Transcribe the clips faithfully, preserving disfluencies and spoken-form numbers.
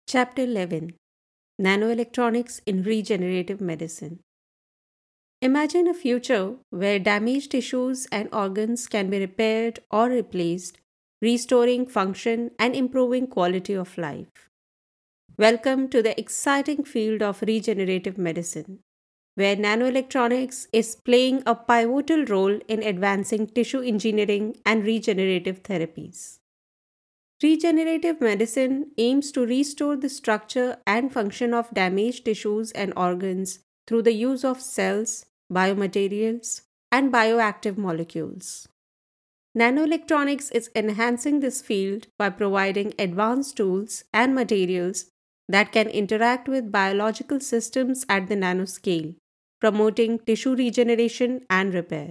Chapter eleven Nanoelectronics in Regenerative Medicine. Imagine a future where damaged tissues and organs can be repaired or replaced, restoring function and improving quality of life. Welcome to the exciting field of regenerative medicine, where nanoelectronics is playing a pivotal role in advancing tissue engineering and regenerative therapies. Regenerative medicine aims to restore the structure and function of damaged tissues and organs through the use of cells, biomaterials, and bioactive molecules. Nanoelectronics is enhancing this field by providing advanced tools and materials that can interact with biological systems at the nanoscale, promoting tissue regeneration and repair.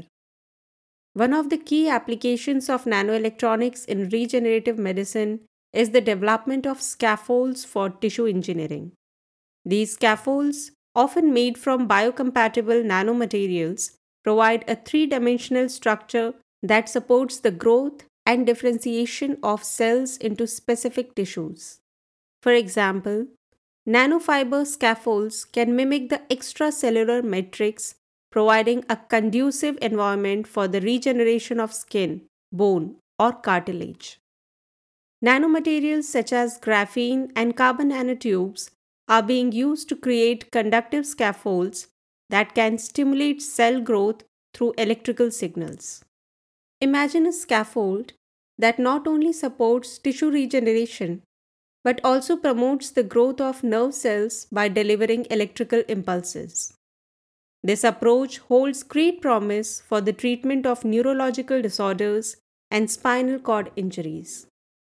One of the key applications of nanoelectronics in regenerative medicine is the development of scaffolds for tissue engineering. These scaffolds, often made from biocompatible nanomaterials, provide a three dimensional structure that supports the growth and differentiation of cells into specific tissues. For example, nanofiber scaffolds can mimic the extracellular matrix, providing a conducive environment for the regeneration of skin, bone, or cartilage. Nanomaterials such as graphene and carbon nanotubes are being used to create conductive scaffolds that can stimulate cell growth through electrical signals. Imagine a scaffold that not only supports tissue regeneration but also promotes the growth of nerve cells by delivering electrical impulses. This approach holds great promise for the treatment of neurological disorders and spinal cord injuries.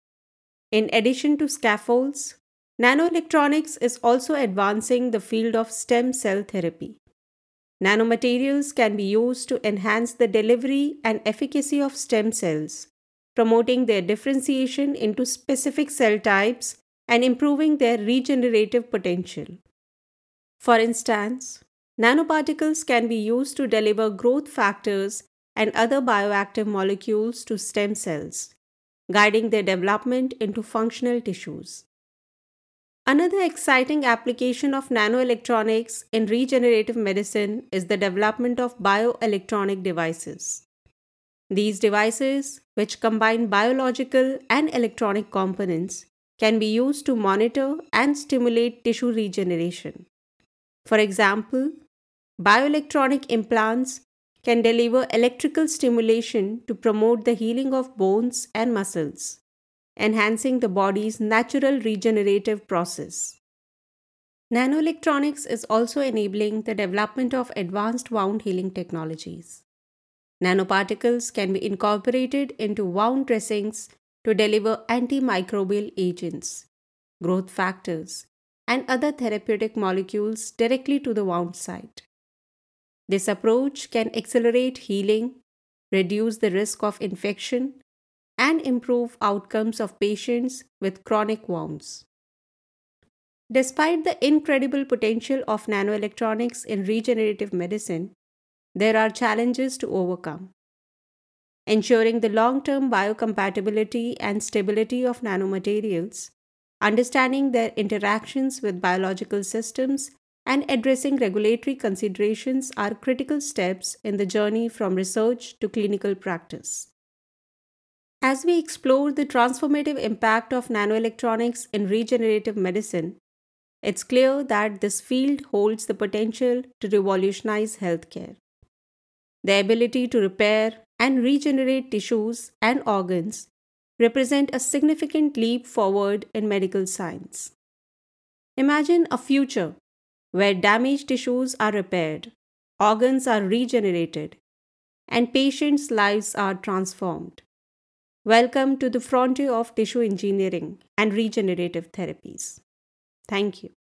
In addition to scaffolds, nanoelectronics is also advancing the field of stem cell therapy. Nanomaterials can be used to enhance the delivery and efficacy of stem cells, promoting their differentiation into specific cell types and improving their regenerative potential. For instance, nanoparticles can be used to deliver growth factors and other bioactive molecules to stem cells, guiding their development into functional tissues. Another exciting application of nanoelectronics in regenerative medicine is the development of bioelectronic devices. These devices, which combine biological and electronic components, can be used to monitor and stimulate tissue regeneration. For example, bioelectronic implants can deliver electrical stimulation to promote the healing of bones and muscles, enhancing the body's natural regenerative process. Nanoelectronics is also enabling the development of advanced wound healing technologies. Nanoparticles can be incorporated into wound dressings to deliver antimicrobial agents, growth factors, and other therapeutic molecules directly to the wound site. This approach can accelerate healing, reduce the risk of infection, and improve outcomes of patients with chronic wounds. Despite the incredible potential of nanoelectronics in regenerative medicine, there are challenges to overcome. Ensuring the long-term biocompatibility and stability of nanomaterials, understanding their interactions with biological systems, and addressing regulatory considerations are critical steps in the journey from research to clinical practice. As we explore the transformative impact of nanoelectronics in regenerative medicine, it's clear that this field holds the potential to revolutionize healthcare. The ability to repair and regenerate tissues and organs represent a significant leap forward in medical science. Imagine a future where damaged tissues are repaired, organs are regenerated, and patients' lives are transformed. Welcome to the frontier of tissue engineering and regenerative therapies. Thank you.